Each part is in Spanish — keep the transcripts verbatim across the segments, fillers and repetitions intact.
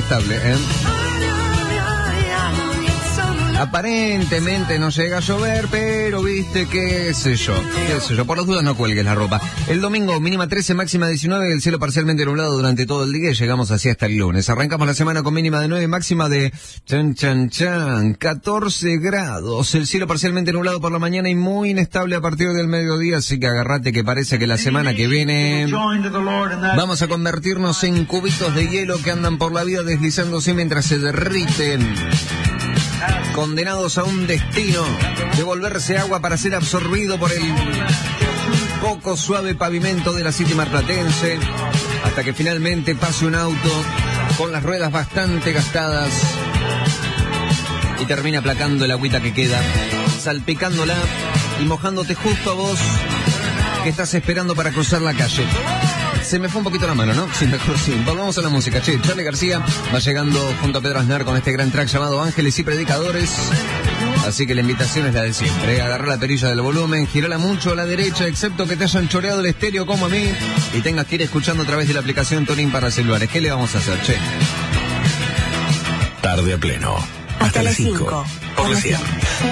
inestable, ¿eh? Aparentemente no llega a llover, pero viste, qué sé yo, qué sé yo, por las dudas no cuelgues la ropa. El domingo mínima trece, máxima diecinueve, el cielo parcialmente nublado durante todo el día y llegamos así hasta el lunes. Arrancamos la semana con mínima de nueve, máxima de chan chan chan, catorce grados, el cielo parcialmente nublado por la mañana y muy inestable a partir del mediodía, así que agarrate que parece que la semana que viene vamos a convertirnos en cubitos de hielo que andan por la vida deslizándose mientras se derriten, condenados a un destino de volverse agua para ser absorbido por el poco suave pavimento de la City marplatense, hasta que finalmente pase un auto con las ruedas bastante gastadas y termina aplacando el agüita que queda, salpicándola y mojándote justo a vos que estás esperando para cruzar la calle. Se me fue un poquito la mano, ¿no? Sí, mejor sí. Volvamos a la música, che. Charly García va llegando junto a Pedro Aznar con este gran track llamado Ángeles y Predicadores. Así que la invitación es la de siempre. Agarrar la perilla del volumen, girala mucho a la derecha, excepto que te hayan choreado el estéreo como a mí y tengas que ir escuchando a través de la aplicación TuneIn para celulares. ¿Qué le vamos a hacer, che? Tarde a pleno. Hasta, Hasta las cinco. Por la cien.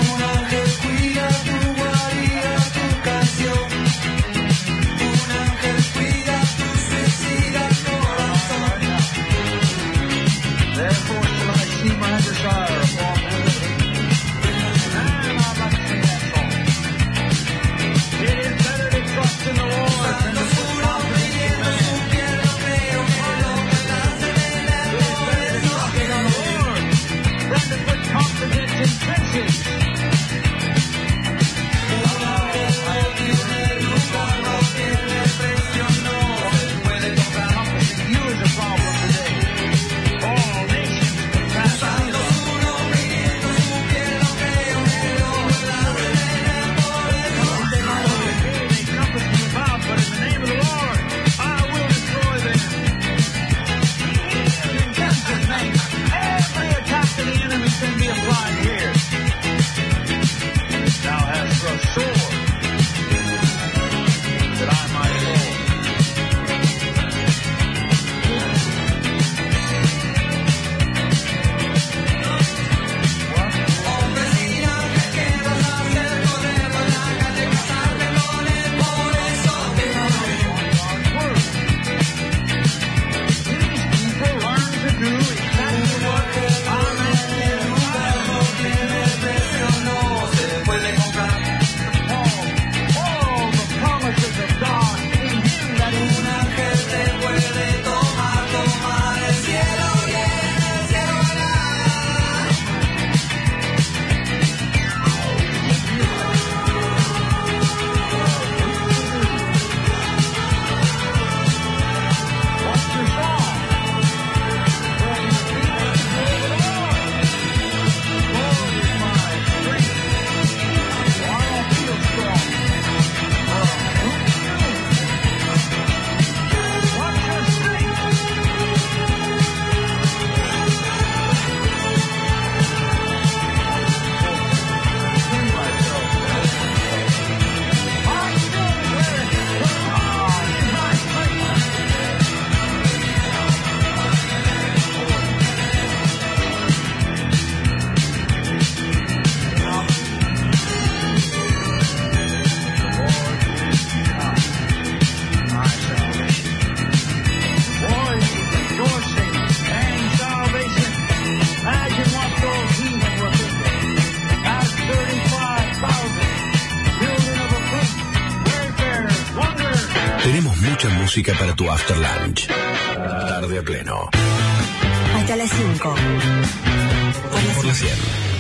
Música para tu after lunch. Tarde a pleno. Hasta las cinco. Por la cien.